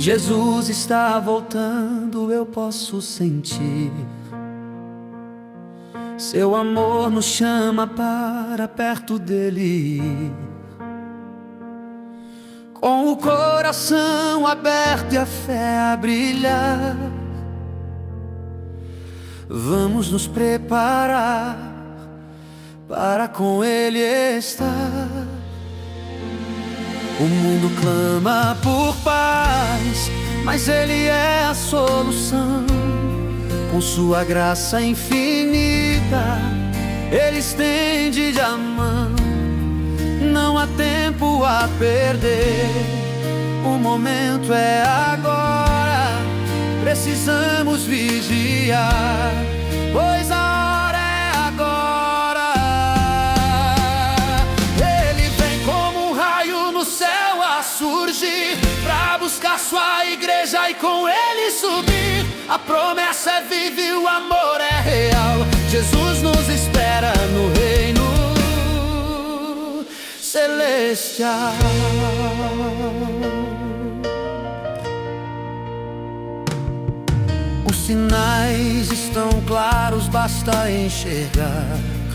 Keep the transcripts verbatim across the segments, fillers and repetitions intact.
Jesus está voltando, eu posso sentir. Seu amor nos chama para perto dele. Com o coração aberto e a fé a brilhar, vamos nos preparar para com ele estar. O mundo clama por paz, mas ele é a solução. Com sua graça infinita, ele estende a mão. Não há tempo a perder, o momento é agora. Precisamos vigiar, pois a hora é agora. Ele vem como um raio no céu a surgir, pra buscar sua igreja e com ele subir. A promessa é viva e o amor é real. Jesus nos espera no reino celestial. Os sinais estão claros, basta enxergar.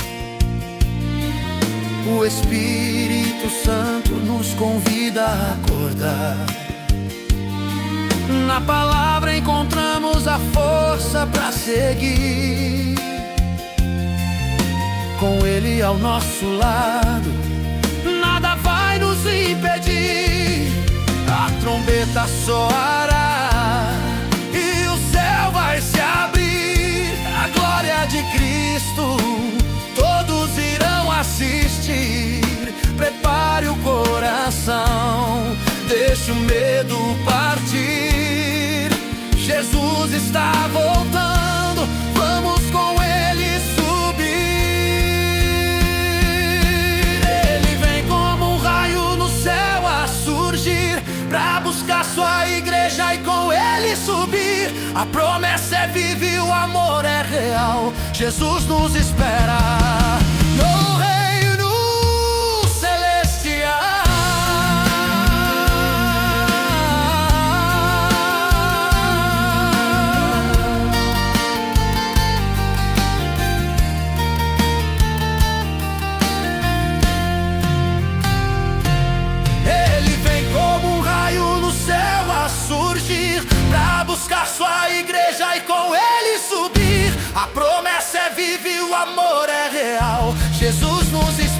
O Espírito Santo nos convida a acordar. Na palavra encontramos a força para seguir. Com ele ao nosso lado, nada vai nos impedir. A trombeta soará e o céu vai se abrir. A glória de Cristo todos irão assistir. Prepare o coração, deixe o medo partir. Jesus está voltando, vamos com ele subir. Ele vem como um raio no céu a surgir, pra buscar sua igreja e com ele subir. A promessa é viva e o amor é real. Jesus nos espera no reino celestial. Pra buscar sua igreja e com ele subir. A promessa é viva e o amor é real. Jesus nos